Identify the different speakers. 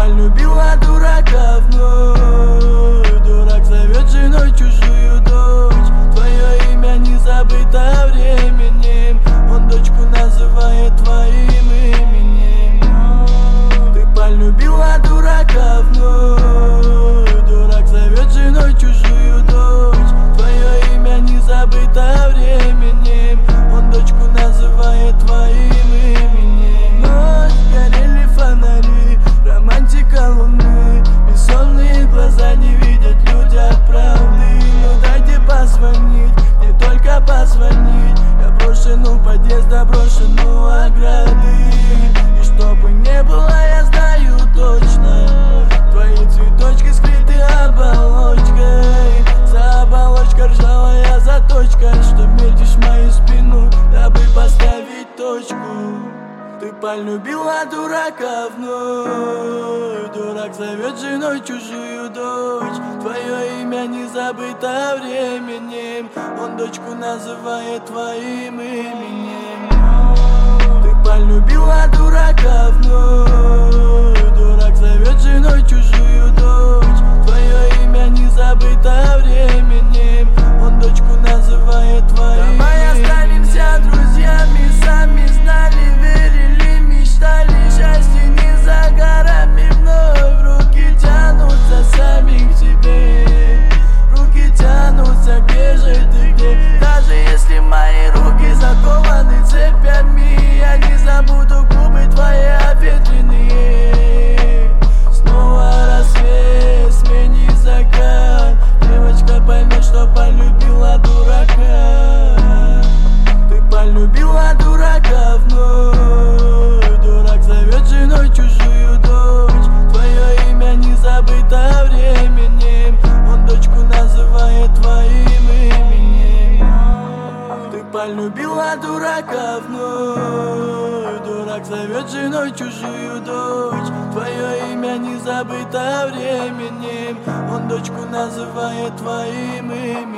Speaker 1: полюбила дурака вновь. Дурак зовет женой чужую дочь. Твое имя не забыто временем. Он дочку называет твоим именем. Ты полюбила дурака вновь. Дурак зовет женой чужую дочь. Твое имя не забыто временем. Он дочку называет твоим именем. Ночь, горели фонари, романтика луны. Бессонные глаза не видят люди от правды. Ну дайте позвонить, не только позвонить. Я брошен у подъезда, брошен у ограды. И чтобы не было, я знаю точно, твои цветочки скрыты оболочкой. За оболочкой ржавая заточка, что метишь мою спину, дабы поставить точку. Ты полюбила дурака вновь. Дурак зовет женой чужую дочь. Твое имя не забыто временем. Он дочку называет твоим именем. Ты полюбила дурака вновь. Дурак зовет женой чужую дочь. Твое имя не забыто временем. Он дочку называет твоим. Давай останемся друзьями, сами знали, верили, мечтали. Счастье не за горами, вновь руки тянутся сами к тебе. Руки тянутся, где же ты, где? Даже если мои руки закованы цепями, я не забуду губы твои обветренные. Снова рассвет, смени закат. Девочка поймет, что полюбила дурака. Ты полюбила дурака вновь. Дурак зовет женой чужую дочь. Твое имя не забыто временем. Он дочку называет твоим именем. Ты полюбила дурака вновь. Дурак зовет женой чужую дочь. Твое имя не забыто временем. Он дочку называет твоим именем.